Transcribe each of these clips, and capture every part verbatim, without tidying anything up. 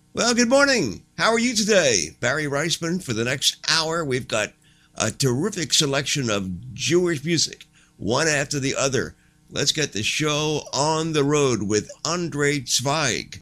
Well, good morning. How are you today? Barry Reisman. For the next hour, we've got a terrific selection of Jewish music, one after the other. Let's get the show on the road with Andre Zweig.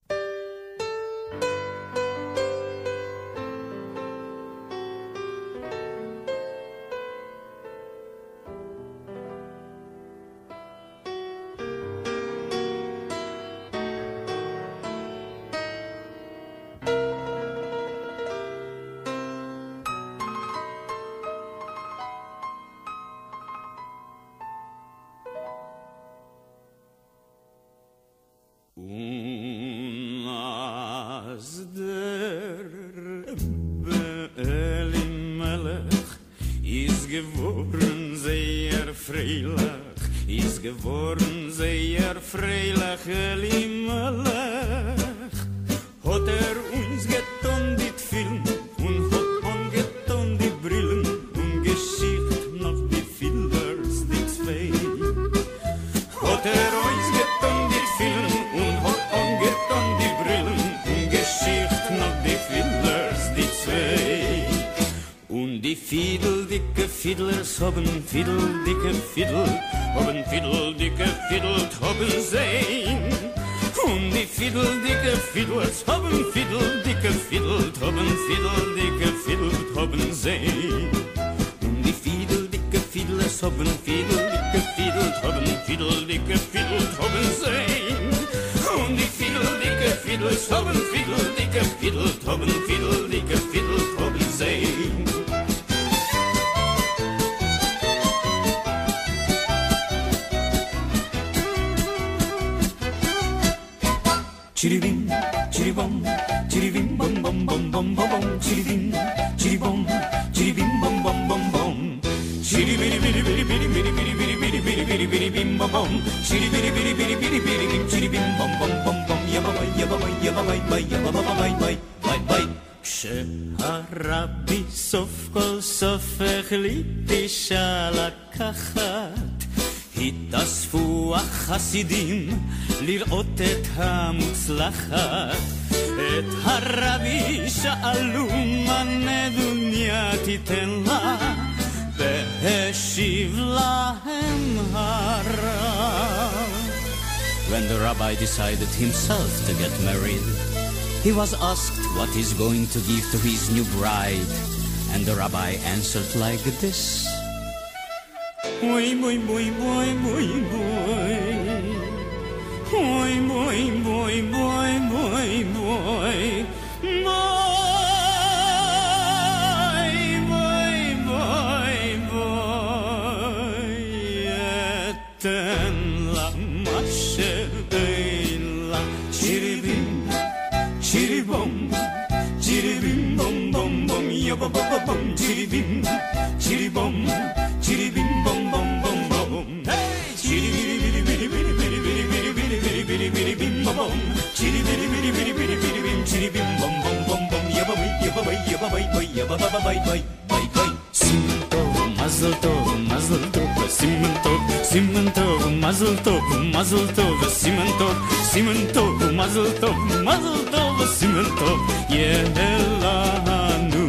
כשהרבי סוף כל סוף החליט אישה לקחת, התאספו החסידים לראות את המוצלחת. את הרבי שאלו מה נדוניה תיתן לה, והשיב להם הרב. When the rabbi decided himself to get married, he was asked what he's going to give to his new bride, and the rabbi answered like this: Boy, boy, boy, boy, boy, boy, boy, boy, boy, boy, boy, boy, boy, boy, boy, eten la mashein la chiribim. Chiri bom, chiri bim bom bom bom, ya ba ba ba bom, chiri bim, chiri bom, chiri bim bom bom bom bom. Hey, chiri biri biri biri biri biri biri biri biri biri biri biri bim bom, chiri biri biri biri biri biri bim, chiri bim bom bom bom bom, ya ba ba ya ba ba ya ba ba ya ba ba ba ba ba ba ba. Siman tov, mazel tov, mazel tov, siman tov, siman tov, mazel tov, mazel tov, siman tov, siman tov, mazel tov, mazel tov. Siman tov, yehelanu,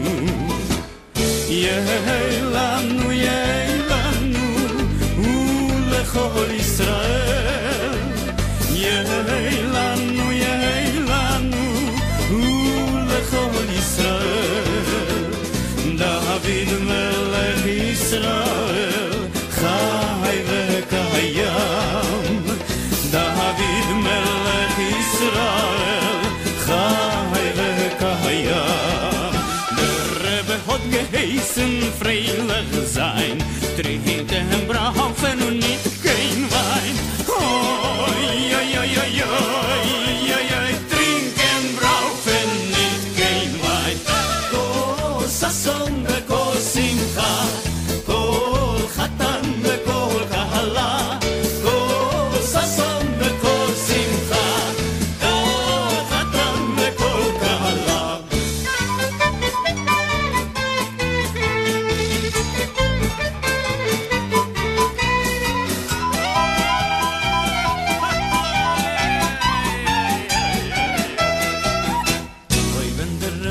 yehelanu, yehelanu, ulechol Yisrael. Yehelanu, yehelanu, ulechol Yisrael. David melech Yisrael, chai vekayam. David melech Yisrael, chai vekayam. Der Rebbe hat geheißen freilich sein, trinken brauchen und nicht kein Wein. Oi, oi, oi, oi, oi, oi, oi, trinken brauchen nicht kein Wein. Kol sason vekol simcha, kol chatan vekol kahala, kol sason vekol simcha, kol chatan vekol kahala.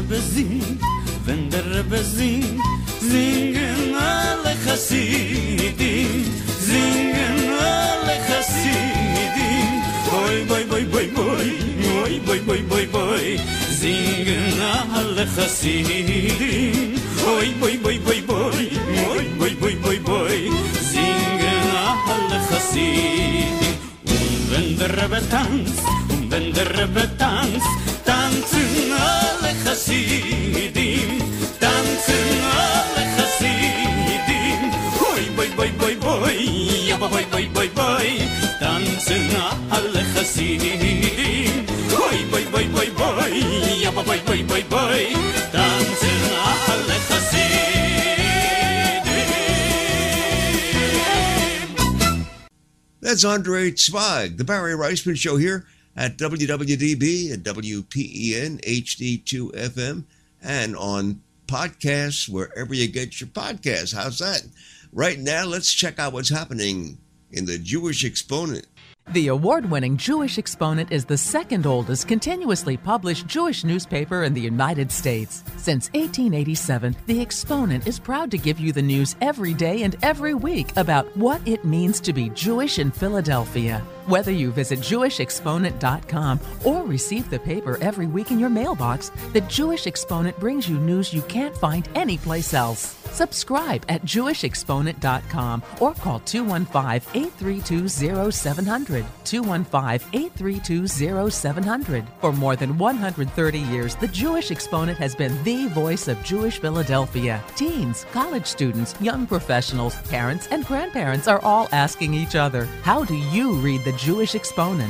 Rebbe singt, wenn der Rebbe singt, singen alle Chassidim, singen alle Chassidim. Boy, boy, boy, boy, boy, boy, boy, boy, boy, boy, singen alle Chassidim. Boy, boy, boy, boy, boy, boy, boy, boy, boy, boy, singen alle Chassidim. Und wenn der Rebbe tanzt, und wenn der Rebbe tanzt, tanzen alle Chassidim, tanzen alle Chassidim. Boy, boy, boy, boy, boy, ja, boy, boy, boy, boy, tanzen alle Chassidim. Boy, boy, boy, boy, boy, ja, boy, boy, boy, boy, tanzen alle Chassidim. That's Andre Zweig, the Barry Reisman Show here at W W D B and W P E N H D two F M and on podcasts wherever you get your podcasts. How's that? Right now, let's check out what's happening in the Jewish Exponent. The award-winning Jewish Exponent is the second oldest continuously published Jewish newspaper in the United States. Since eighteen eighty-seven, the Exponent is proud to give you the news every day and every week about what it means to be Jewish in Philadelphia. Whether you visit Jewish Exponent dot com or receive the paper every week in your mailbox, the Jewish Exponent brings you news you can't find anyplace else. Subscribe at Jewish Exponent dot com or call two one five, eight three two, zero seven zero zero, two one five, eight three two, zero seven zero zero. For more than one hundred thirty years, the Jewish Exponent has been the voice of Jewish Philadelphia. Teens, college students, young professionals, parents, and grandparents are all asking each other, how do you read the Jewish Exponent?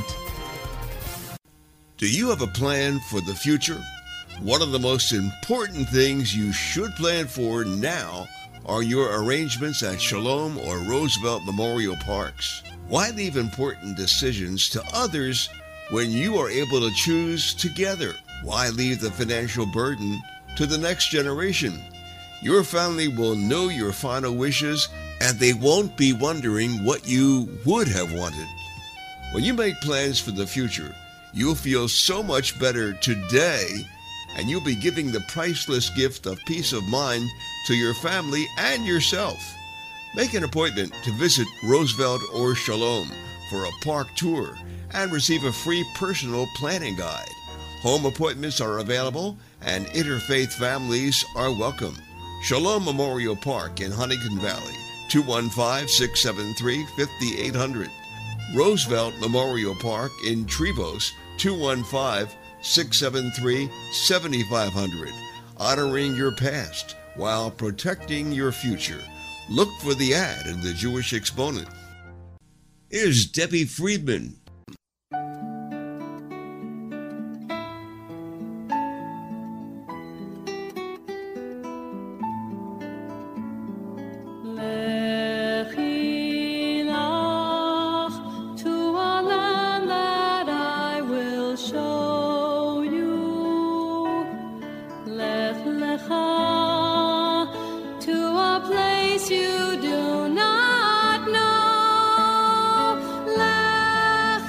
Do you have a plan for the future? One of the most important things you should plan for now are your arrangements at Shalom or Roosevelt Memorial Parks. Why leave important decisions to others when you are able to choose together? Why leave the financial burden to the next generation? Your family will know your final wishes and they won't be wondering what you would have wanted. When you make plans for the future, you'll feel so much better today, and you'll be giving the priceless gift of peace of mind to your family and yourself. Make an appointment to visit Roosevelt or Shalom for a park tour and receive a free personal planning guide. Home appointments are available and interfaith families are welcome. Shalom Memorial Park in Huntington Valley, two one five, six seven three, five eight zero zero. Roosevelt Memorial Park in Trevose, two one five, six seven three, seven five zero zero. Honoring your past while protecting your future. Look for the ad in the Jewish Exponent. Here's Debbie Friedman. You do not know.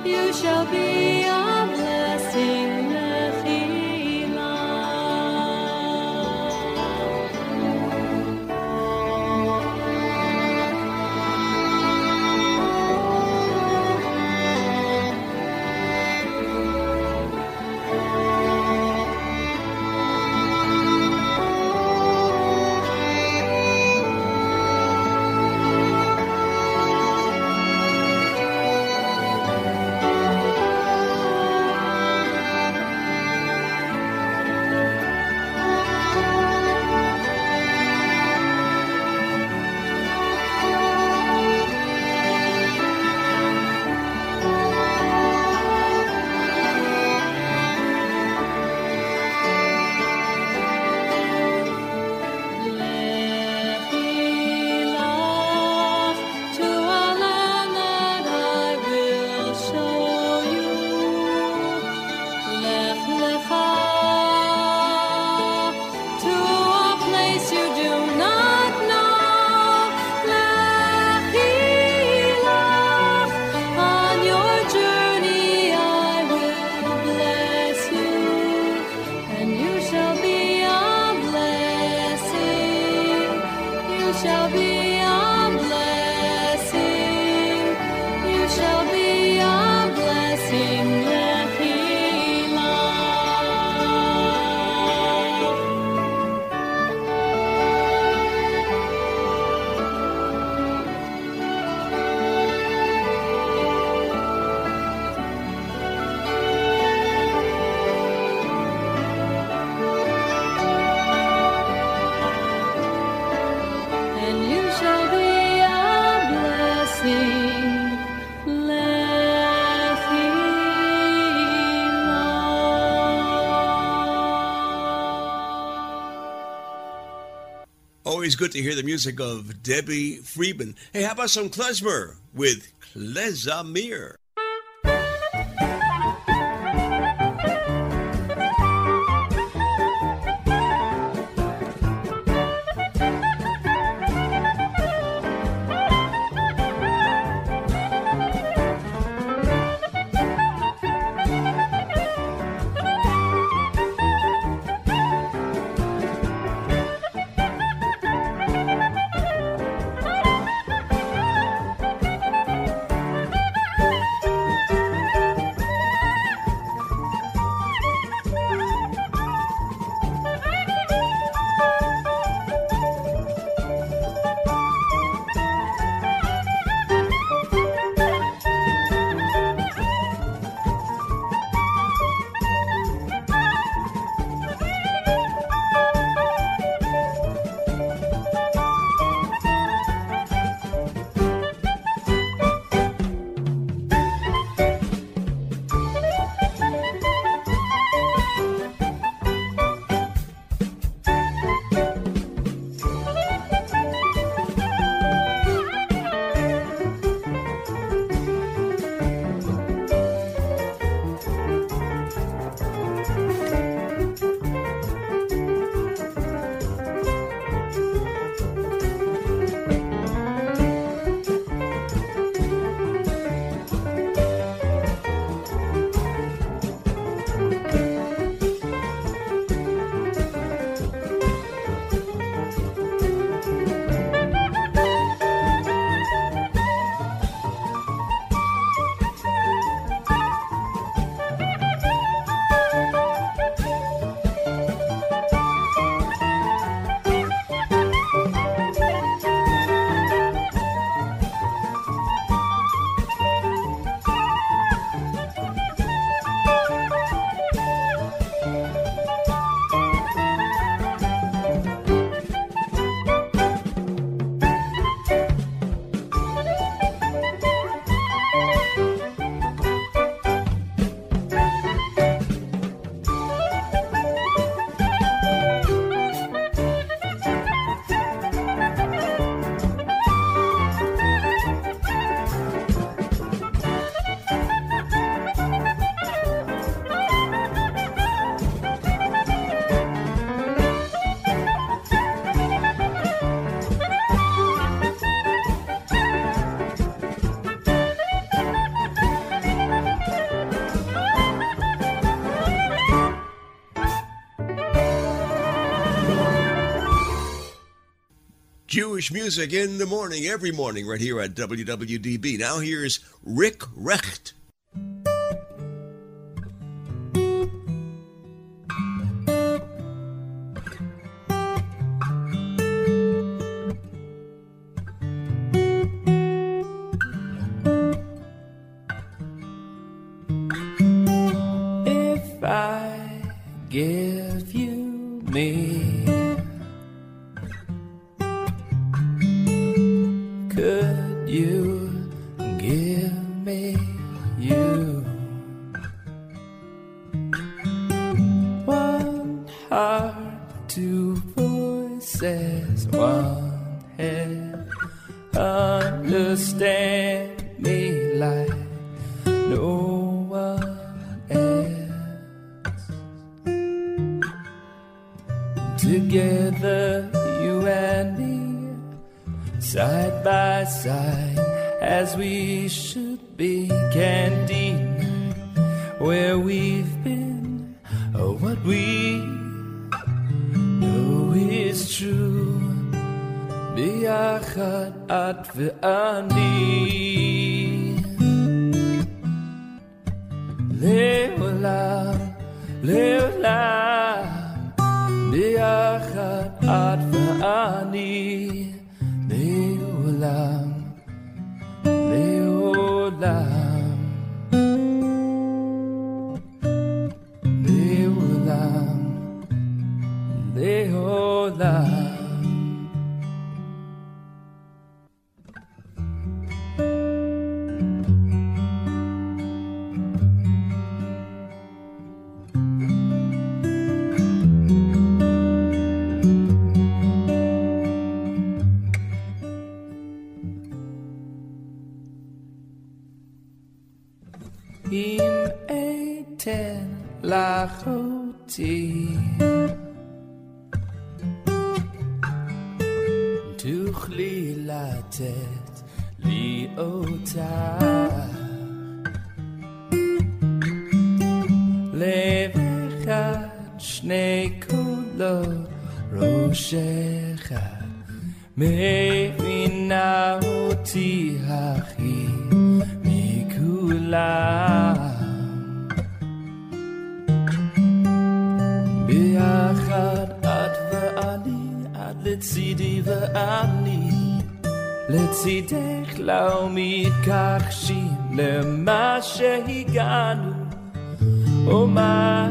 you shall be a blessing. Always good to hear the music of Debbie Friedman. Hey, how about some klezmer with Klezamir? Jewish music in the morning, every morning, right here at W W D B. Now here's Rick Recht. If I give you me, could you give me you? One heart, two voices, one head. Understand me like no one else. Together, you and me, side by side, as we should be. Can't deny where we've been or what we know is true. ביחד את ואני לעולם, לעולם, ביחד את ואני לעולם, לעולם, לעולם, לעולם. אם אתן לך אותי, תוכלי לתת לי אותה. לב אחד, שני קולות, ראש אחד, מבינה אותי הכי ביחד את ואני, את לצידי ואני לצידך, לא מתכחשים למה שהגענו. ומה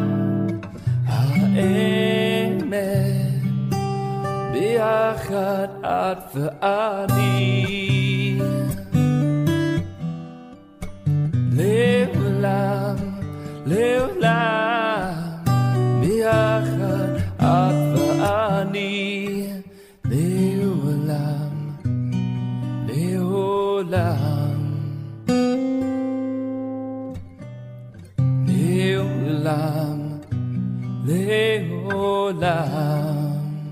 האמת? ביחד את ואני לעולם, לעולם, ביחד את ואני לעולם, לעולם, לעולם, לעולם.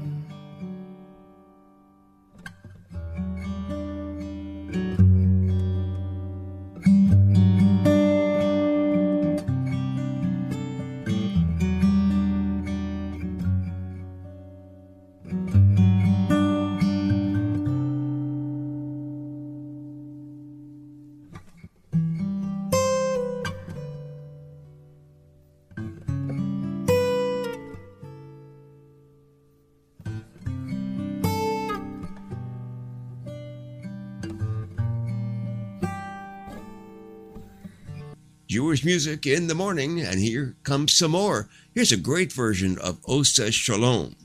Jewish music in the morning, and here comes some more. Here's a great version of Osa Shalom.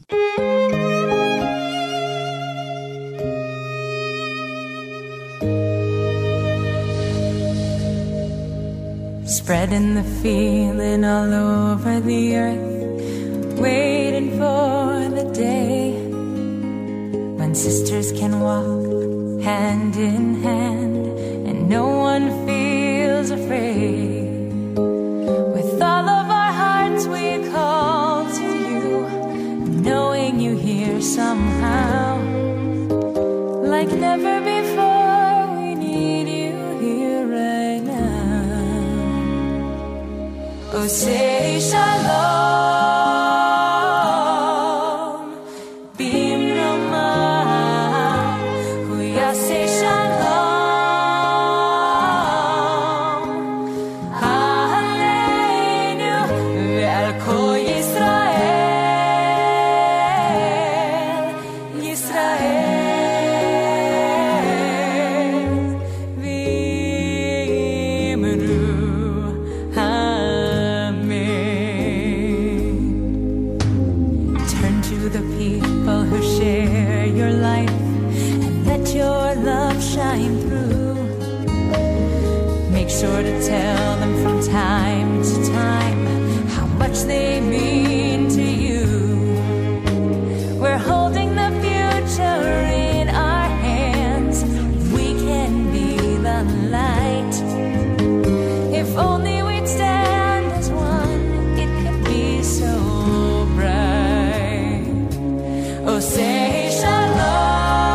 Spreading the feeling all over the earth, waiting for the day when sisters can walk hand in hand and no one feels afraid. With all of our hearts we call to you, knowing you hear somehow. Like never before, we need you here right now. Oh, say shalom, bimrama. much they mean to you. We're holding the future in our hands. We can be the light. If only we'd stand as one, it could be so bright. Oh, say shalom.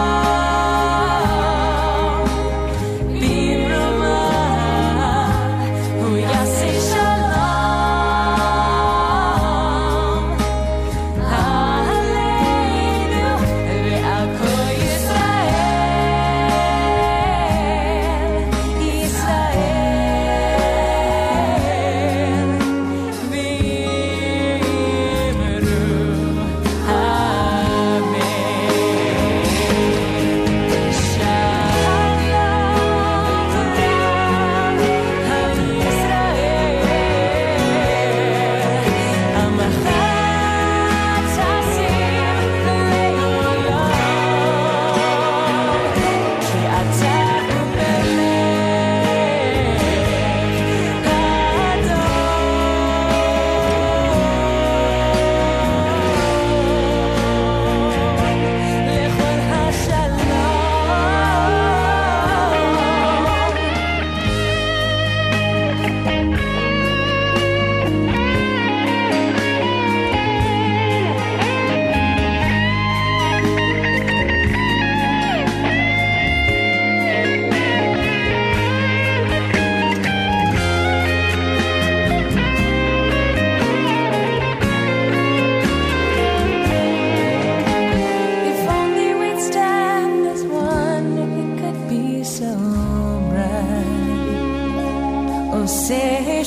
Say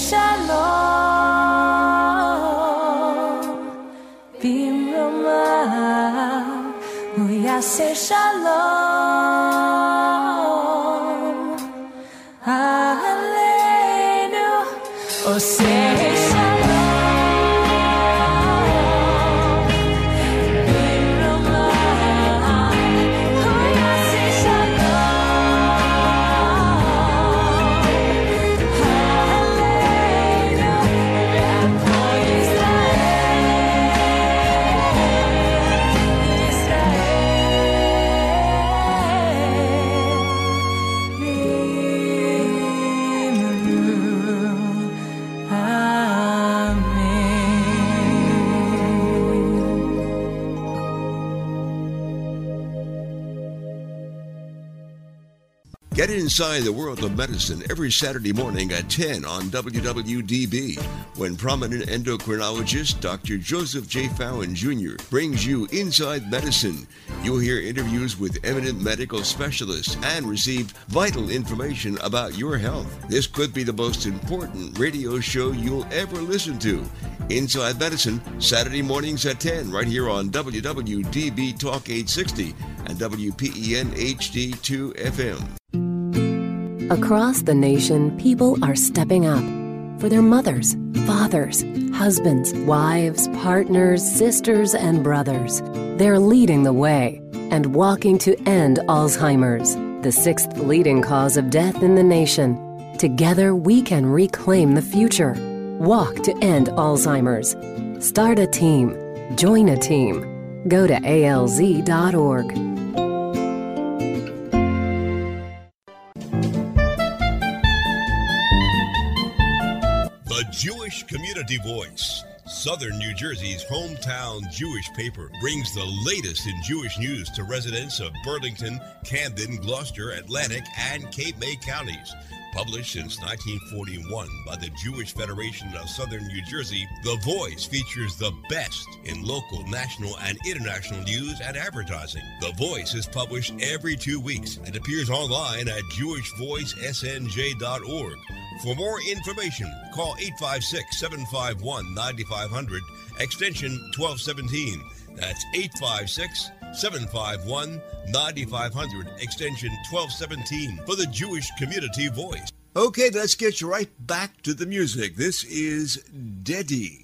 shalom, bimroma, uyase shalom, aleinu, oh say shalom, bimroma, uyase Get inside the world of medicine every Saturday morning at ten on W W D B when prominent endocrinologist Doctor Joseph J. Fowen Junior brings you Inside Medicine. You'll hear interviews with eminent medical specialists and receive vital information about your health. This could be the most important radio show you'll ever listen to. Inside Medicine, Saturday mornings at ten, right here on W W D B Talk eight sixty and W P E N H D two F M. Across the nation, people are stepping up for their mothers, fathers, husbands, wives, partners, sisters, and brothers. They're leading the way and walking to end Alzheimer's, the sixth leading cause of death in the nation. Together, we can reclaim the future. Walk to end Alzheimer's. Start a team. Join a team. Go to A L Z dot org. The Jewish Community Voice, Southern New Jersey's hometown Jewish paper, brings the latest in Jewish news to residents of Burlington, Camden, Gloucester, Atlantic, and Cape May counties. Published since nineteen forty-one by the Jewish Federation of Southern New Jersey, The Voice features the best in local, national, and international news and advertising. The Voice is published every two weeks and appears online at jewish voice s n j dot org. For more information, call eight five six, seven five one, nine five zero zero, extension twelve seventeen. That's eight five six, seven five one, nine five zero zero, extension twelve seventeen for the Jewish Community Voice. Okay, let's get you right back to the music. This is Dedi.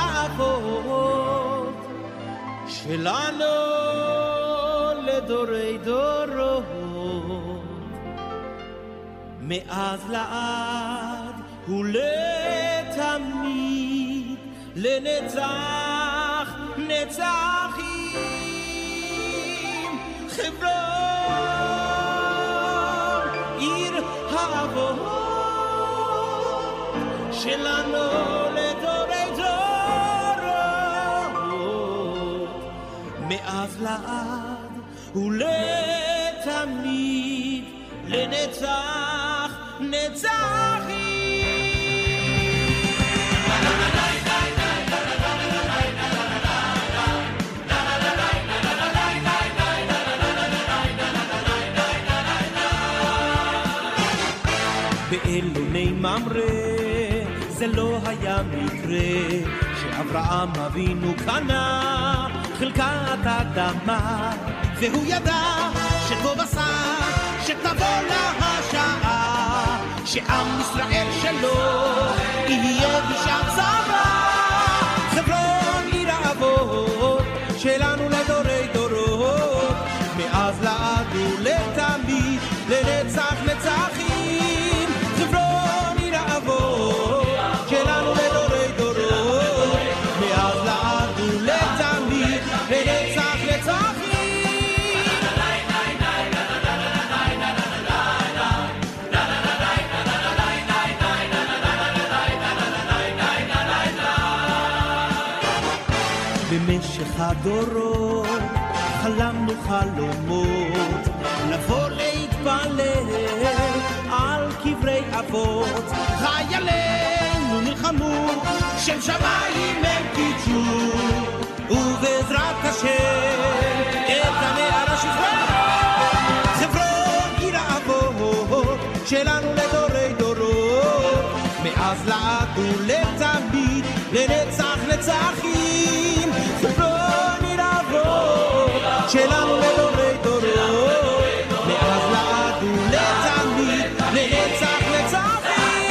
האבות שלנו לדורי דורות, מאז לעד ולתמיד, לנצח נצחים. חברון עיר האבות שלנו לדורי דורות, מאז לעד ולתמיד, לנצח נצחים. באלוני ממרא זה לא היה מקרה שאברהם אבינו קנה חלקת אדמה, והוא ידע שטוב עשה שתבוא לה השעה שעם ישראל שלו יהיה בשעת צרה. חברון עיר האבות שלנו לדורי דורות, מאז לעד ולתמיד, לנצח נצחים. חברון עיר האבות שלנו לדורי דורות, מאז לעד ולתמיד, לנצח נצחים. במשך הדורות חלמנו חלומות לבוא להתפלל על קברי אבות. חיילינו נלחמו שם שמיים הם קידשו, ובעזרת השם את הנערה שחררו. חברון עיר האבות שלנו לדורי דורות, מאז לעד ולתמיד, לנצח נצחים. חברון עיר האבות שלנו לדורי דורות, מאז לעד ולתמיד, לנצח נצחים.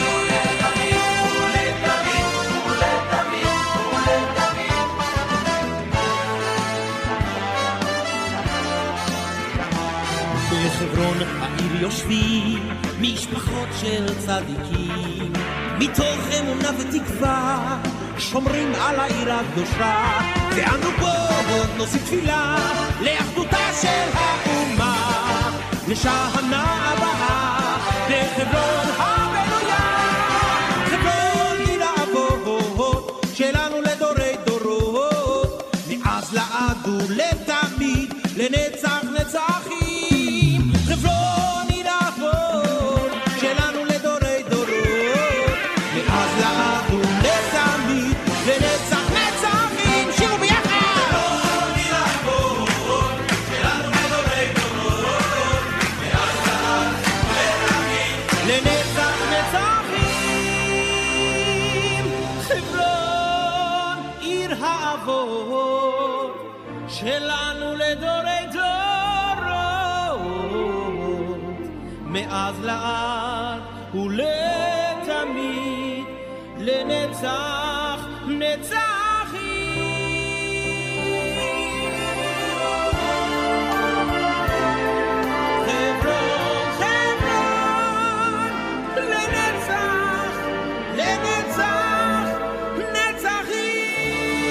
בחברון העיר יושבים משפחות של צדיקים, מתוך אמונה ותקווה שומרים על העיר הקדושה, ואנו פה נוסיף תפילה לאחדותה של האומה, לשנה הבאה בחברון הבנויה. חברון עיר האבות שלנו לדורי דורות, מאז לעד ולתמיד, לנצח נצחים. חברון עיר האבות שלנו לדורי דורות, מאז לעד ולתמיד, לנצח נצחים. שירו ביחד. חברון עיר האבות שלנו לדורי דורות, מאז לעד ולתמיד, לנצח נצחים. חברון עיר האבות שלנו לדורי דורות, מאז לעד ולתמיד, לנצח נצחים. חברון, חברון, לנצח, לנצח נצחים.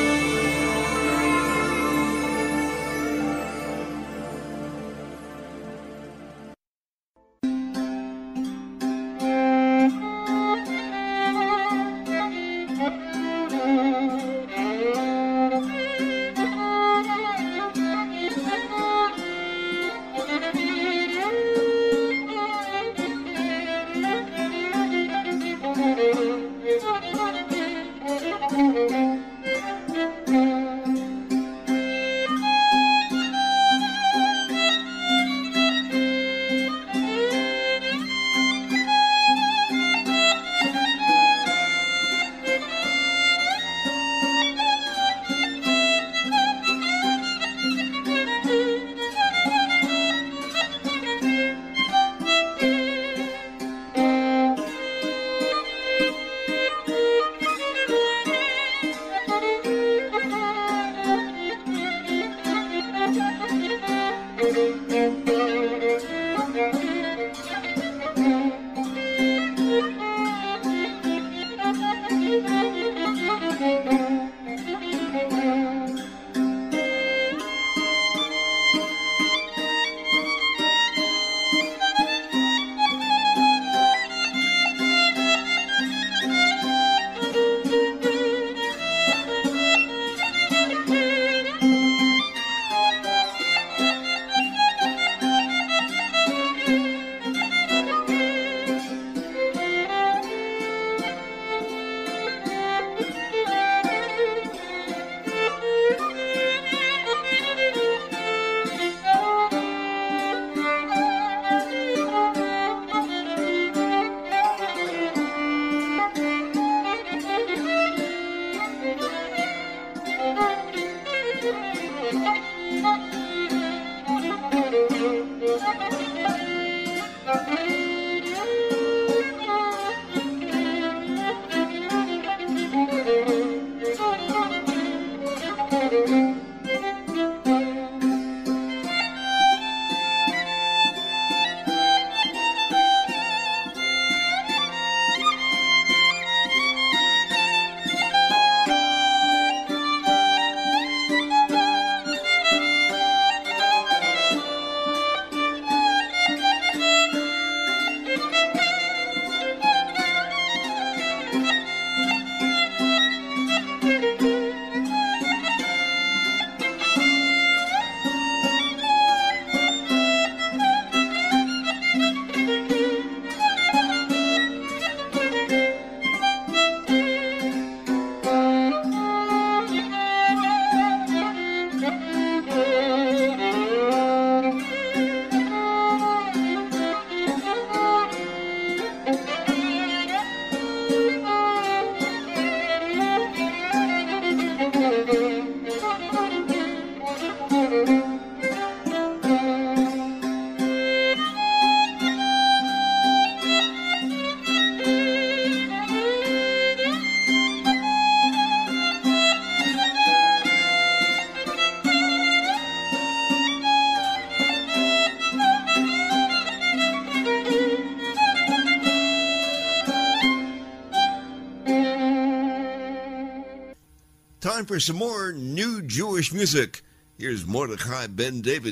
Time for some more new Jewish music. Here's Mordechai Ben David.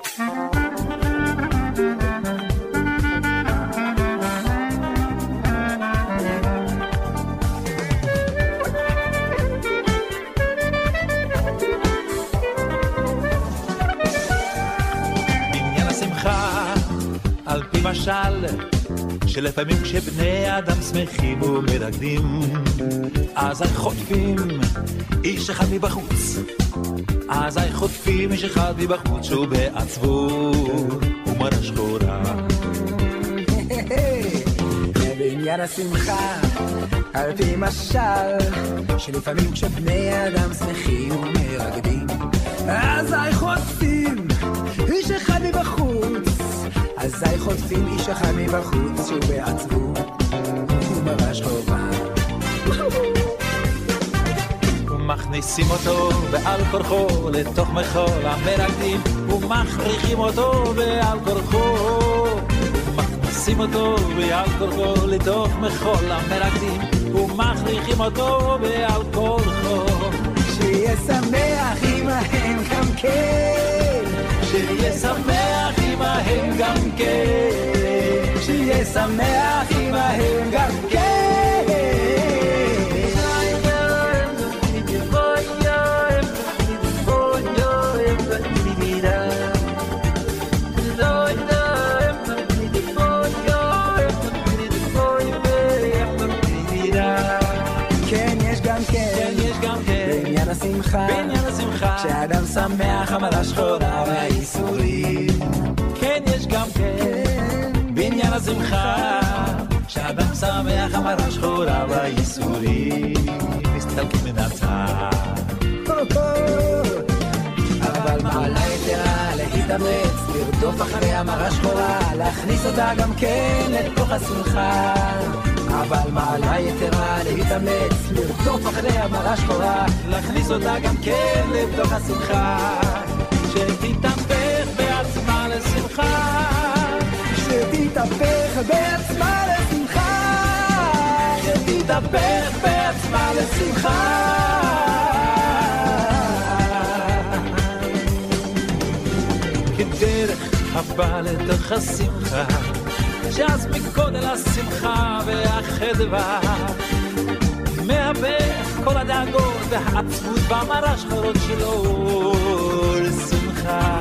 בניין השמחה על פי משל שלפעמים כשבני אדם שמחים ומרקדים אז הם חוטפים איש אחד מבחוץ אז הם חוטפים איש אחד מבחוץ שהוא בעצבות ומראה שחורה בניין השמחה על פי משל שלפעמים כשבני אדם שמחים ומרקדים אז הם חוטפים איש אחד מבחוץ אזי חוטפים איש אחד מבחוץ שהוא בעצבות ומראה שחורה ומכניסים אותו בעל כורחו לתוך מחול המרקדים ומכריחים אותו בעל כורחו ומכניסים אותו בעל כורחו לתוך מחול המרקדים ומכריחים אותו בעל כורחו שיהיה שמח עמהם גם כן שיהיה שמח עמהם גם כן שיהיה שמח עמהם גם כן בעניין השמחה כשאדם שמח המלה שחורה והייסורים כן יש גם כן בעניין השמחה כשאדם שמח המלה שחורה והייסורים מסתלקים מן הצד אבל מעלה יתרה להתאמץ לרדוף אחרי המרה שחורה להכניס אותה גם כן לתוך השמחה אבל מעלה יתרה להתאמץ לרדוף אחרי המרה שחורה להכניס אותה גם כן לתוך השמחה שתתהפך בעצמה לשמחה שתתהפך בעצמה לשמחה שתתהפך בעצמה לשמחה כדרך הבא לתוך השמחה שאז מגודל השמחה והחדווה מהפך כל הדאגות והעצבות והמרה שחורות שלו לשמחה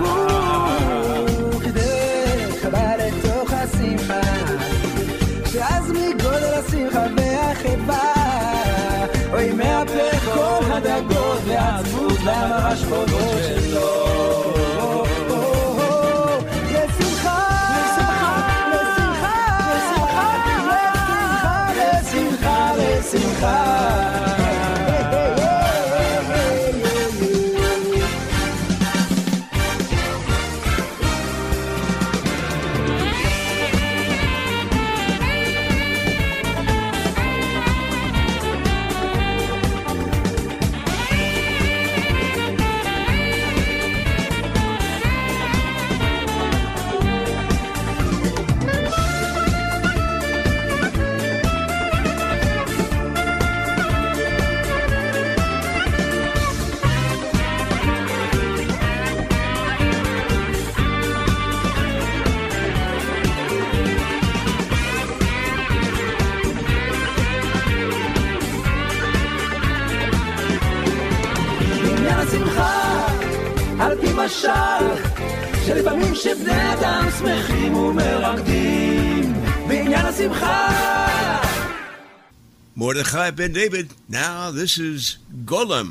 כדרך הבא לתוך השמחה שאז מגודל השמחה והחדווה אוי מהפך כל הדאגות והעצבות והמרה שחורות שלו שמחה השמחה, על פי משל, שלפעמים שבני אדם שמחים ומרקדים בעניין השמחה. Mordechai Ben David. Now this is Golem.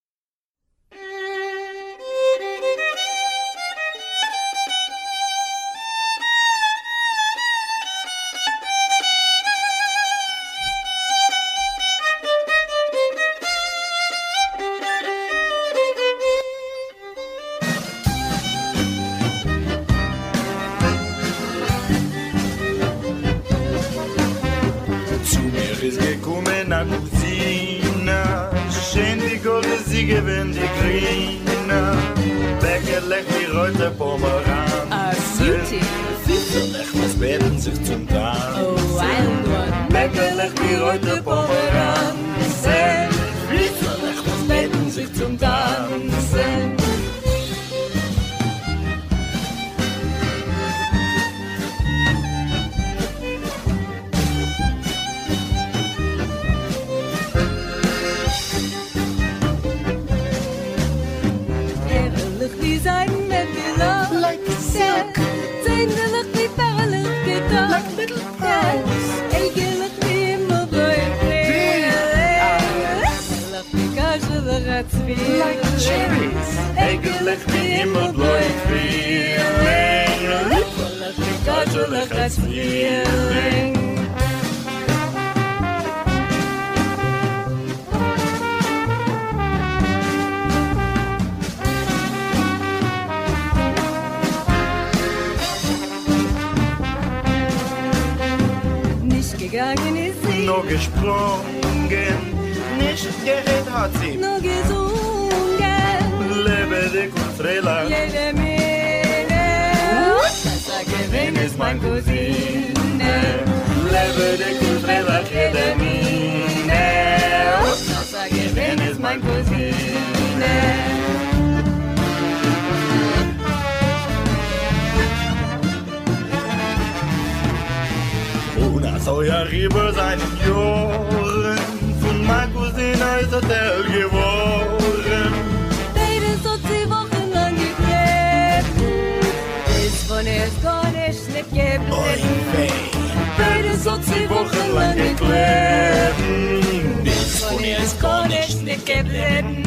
Given die Grüne, weggelegt die rote Pomeranz. A beauty. Sicherlich, was beten sich zum Tanz. Oh, wild one. Weggelegt die rote Pomeranz. Sicherlich, was beten sich zum Tanzen. Like cherries, eigenlijk die immer bloeit feeling. Eigenlijk het feeling. Nicht gegangen ist sie, Nur gesprungen, nicht gerät hat sie. nur gesungen. Lebe dick und Freila. Jede Menge. Das Gewinn ist mein Cousine. Lebe dick und Freila, jede Mine. Das Gewinn ist mein Cousine. Und er soll ja rüber seinen Jahren. Von meiner Cousine ist er der geworden. Beide so zwei Wochen lang getreten. Ist von es gar nicht nicht geblieben. Beide so zwei Wochen lang geklebt. Ist von es gar nicht nicht geblieben.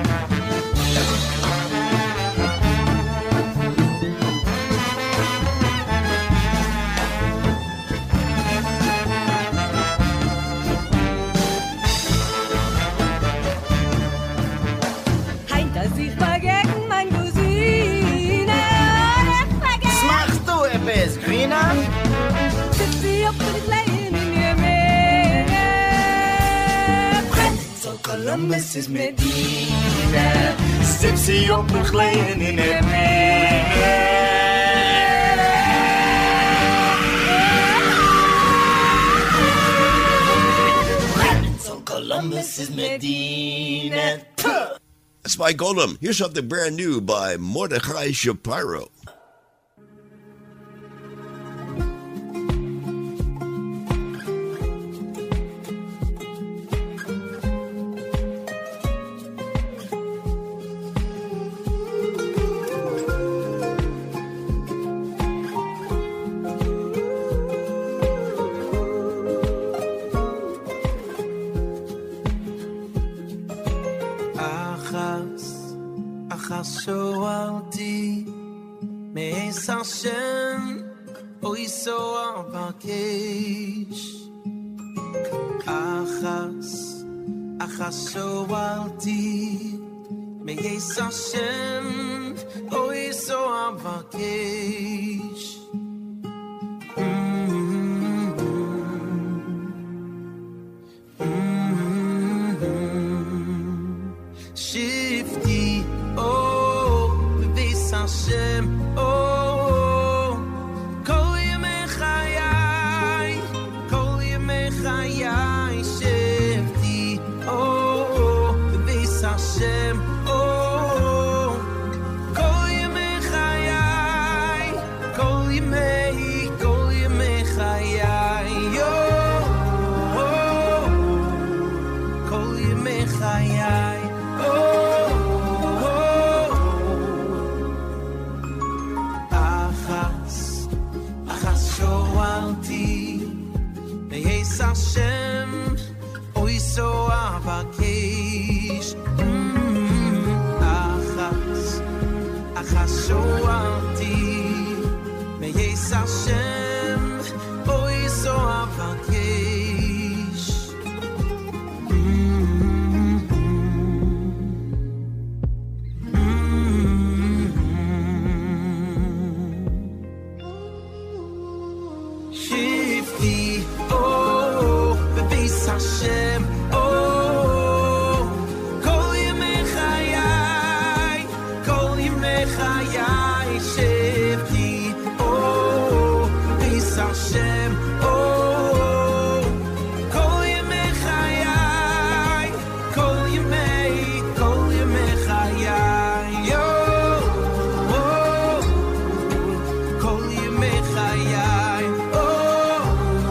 Heint er sich vergessen, mein Cousine. Er vergessen. Machst du etwas, Grina? Sitzt sie auf den Kleinen in ihr Menge. So Columbus is Medina. Sitzt sie op een klein in het midden. So Columbus is Medina. That's by Golem. Here's something brand new by Mordechai Shapiro. Achas, achas shoalti, me'es Hashem, oiso avakesh. Achas, achas shoalti, me'es Hashem, oiso avakesh. Shifty, oh, bevis Hashem, oh, kol yemei chayai, kol yemei chayai, shifty, oh, bevis Hashem, oh, kol yemei chayai, kol yemei, kol yemei chayai, oh, oh, kol yemei chayai. Oh, מחיי שבתי oh peace Hashem oh kol yemei chayai kol yemei kol yemei chayai yo oh kol yemei chayai oh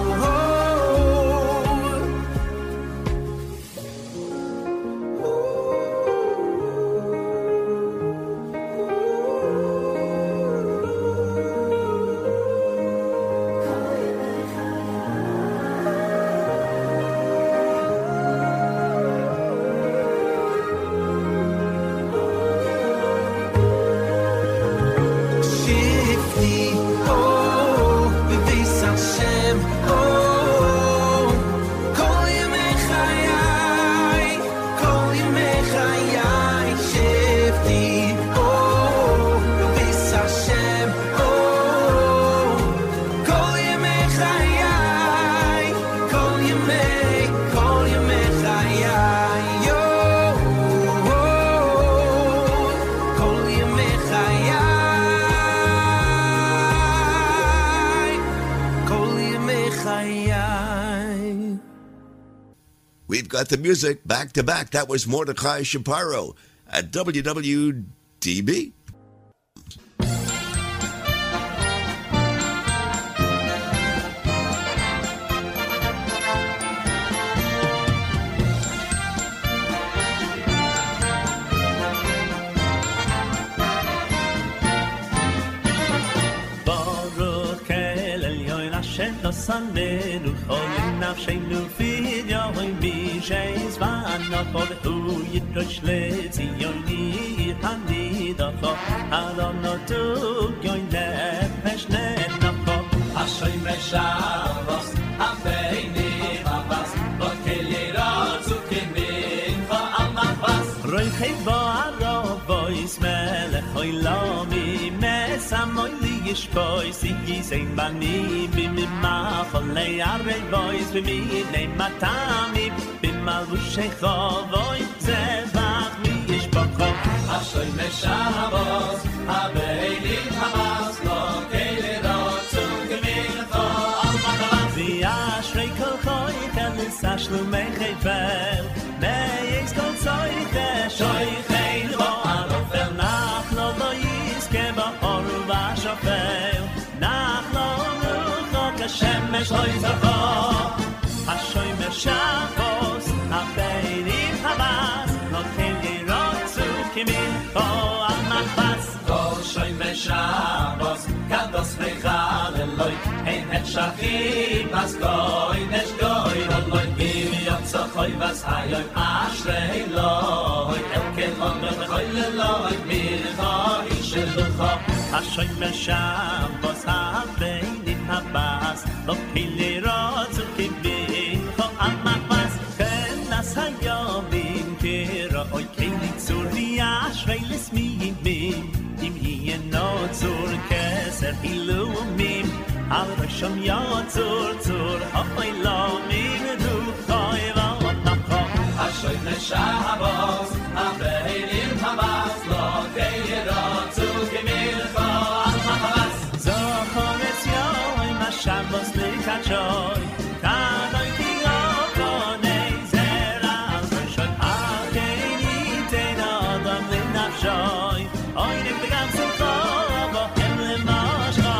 shifty oh peace Hashem oh kol yemei chayai kol yemei chayai shifty oh peace Hashem oh kol yemei chayai kol yemei kol yemei chayai yo kol yemei chayai kol yemei chayai. We've got the music back to back. That was Mordechai Shapiro at W W D B. Baruch El Elyon Hashem Nosanenu Chol Nafshenu Fid Yoim Bisheis Vanocho Vehu Yitrosh Letziyoni Hanidacho Adonotu Yoim Nefesh Nenocho Ashoy meshavos, aveini avas, lo kelirotzu kimincha al machvas. Roichei Bo Arovois Melech Oilami Mesamoy Li Yishpois Yigisein Bani Bimimacholei Arevois Bimidnei Matami Bimalushei Chovoi Zevach Mi Yishpocho Ashoy meshavos, aveini avas, lo kelirotzu kimincha al machvas. V'yashrei kol choichel Nisashlumei Chayvel Me'ez kol tzoichel Shoichel Bo Arofel Nachlo lo yizke ba'or v'ashofel Nachlo rucho Kashemesh lo yizacho Ashoy meshavos Aveirim havas Lo kelirotzu kimincho al machvas Kol shoy meshavos, kados mechal Eloi, ein het shachim as goy, nesh goy Eloi, gimi yotzochoy vas hayoy ashrei Eloi El kelon mechoy leloi, mircho ishelucho Ashoy meshavos Aveirim havas Lo kelirotzu kimincho al machvas Kenas hayomim kira oy kelitzur v'yashrei l'smiyimim Im hieno zur keser hilumim Al rosham yotzur zur hoy lo mim ruchoy v'onacho Ashoy meshavos, aveirim havas, lo kelirotzu kimincho al machvas. Zochor es yoy mashavos likachoy Kadoy ki okonei zera al rosham hakeni tein adam linafshoy Oy nek begam simcho bohem lemashcho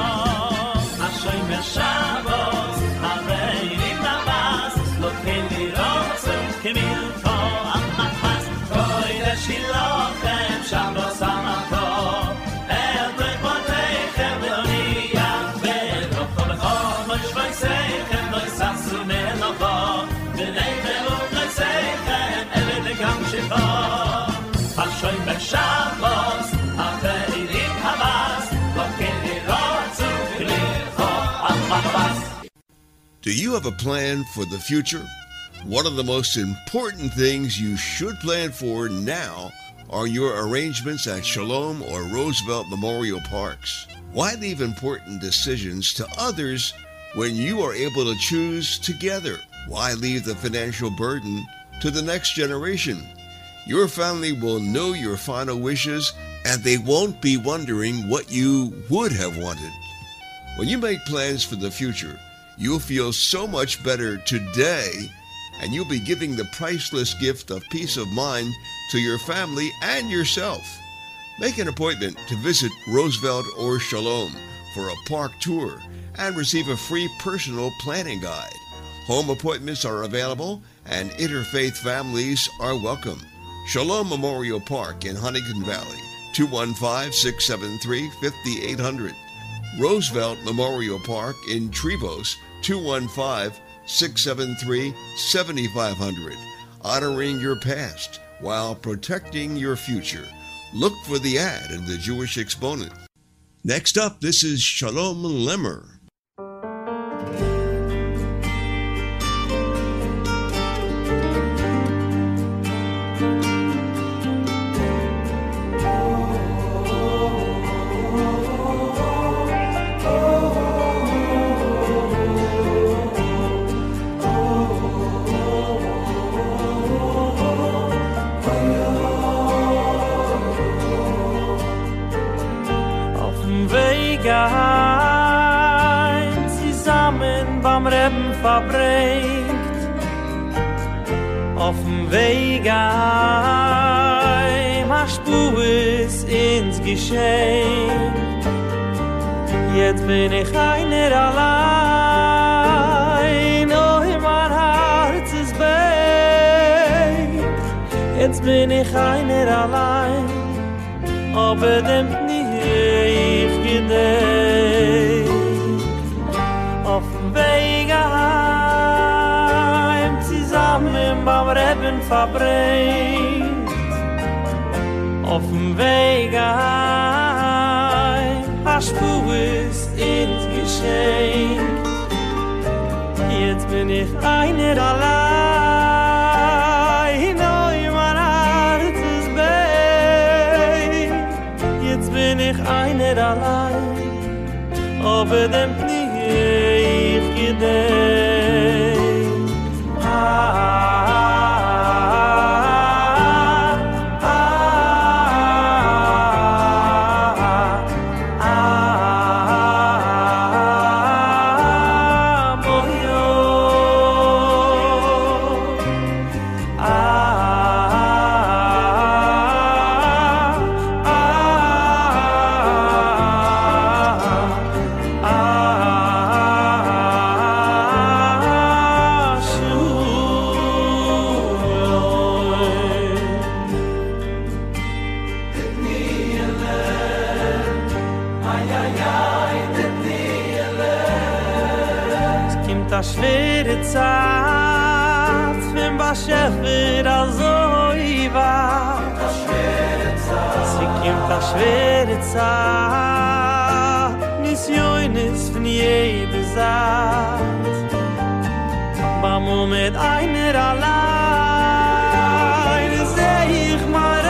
Ashoy meshavos aveirim havas Lo kelirotzu kimincho al machvas Koy deshilochem Shabbos amato El brekvoteichem leoniyah Ve'rocho b'chol Lo yishvoiseichem Lo yisasu melocho V'neichem u'v'neseichem Eved legam shivo Ashoy meshavos aveirim havas Lo kelirotzu kimincho al machvas. Do you have a plan for the future? One of the most important things you should plan for now are your arrangements at Shalom or Roosevelt Memorial Parks. Why leave important decisions to others when you are able to choose together? Why leave the financial burden to the next generation? Your family will know your final wishes and they won't be wondering what you would have wanted. When you make plans for the future, you'll feel so much better today, and you'll be giving the priceless gift of peace of mind to your family and yourself. Make an appointment to visit Roosevelt or Shalom for a park tour and receive a free personal planning guide. Home appointments are available and interfaith families are welcome. Shalom Memorial Park in Huntington Valley, two one five, six seven three, five eight zero zero. Roosevelt Memorial Park in Trevose, two one five, six seven three, seven five zero zero. Honoring your past while protecting your future. Look for the ad in the Jewish Exponent. Next up, this is Shalom Lemmer. Verbringt auf dem Weg heim, hast du es ins Geschenk. Jetzt bin ich einer allein, oh in mein Herz ist beigt. Jetzt bin ich einer allein, aber dem nie ich gedenk. Auf dem Weg heim, zusammen beim Reben verbringt. Auf dem Weg heim, hast du es ins Geschenk. Jetzt bin ich einer allein, oh mein Herz ist beigt. Jetzt bin ich einer allein, aber dem nie ich gedenk. Ah, ah, ah, ah, moyo. Ah, ah, schwere Zeit, wenn was wird also ich war. Sie kommt a schwere Zeit, nis joines von jeder Seite. Bamo mit einer allein, seh ich mal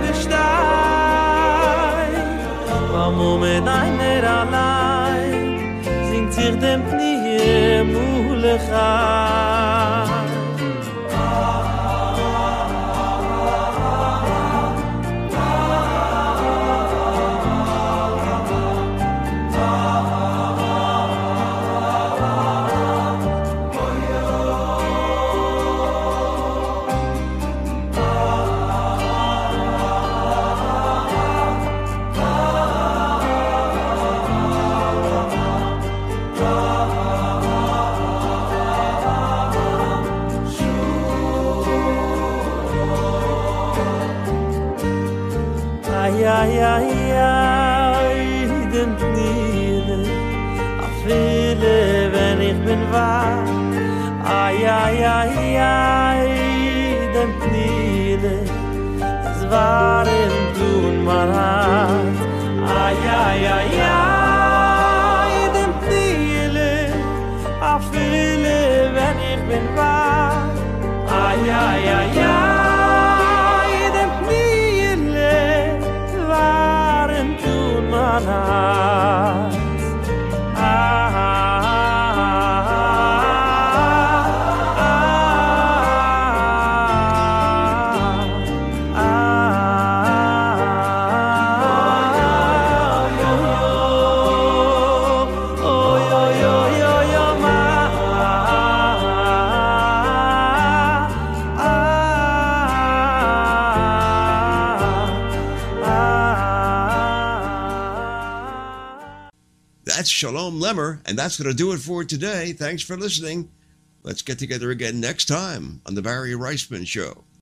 Rebestein. Bamo mit einer allein, singt sich dem Knie Mulechai. Ay, ay, ay, ay, dem Kniele, a viele, wenn ich bin wach. Ay, ay, ay, ay, dem Kniele, es war im Tun mein Herz. Ay, ay, ay, ay, dem Kniele, a viele, wenn ich bin wach. Ay, ay, ay, ay, dem Kniele, waren tun mein Herz. Ah, ah, ah, ah, ah, That's Shalom Lemmer, and that's going to do it for today. Thanks for listening. Let's get together again next time on The Barry Reisman Show.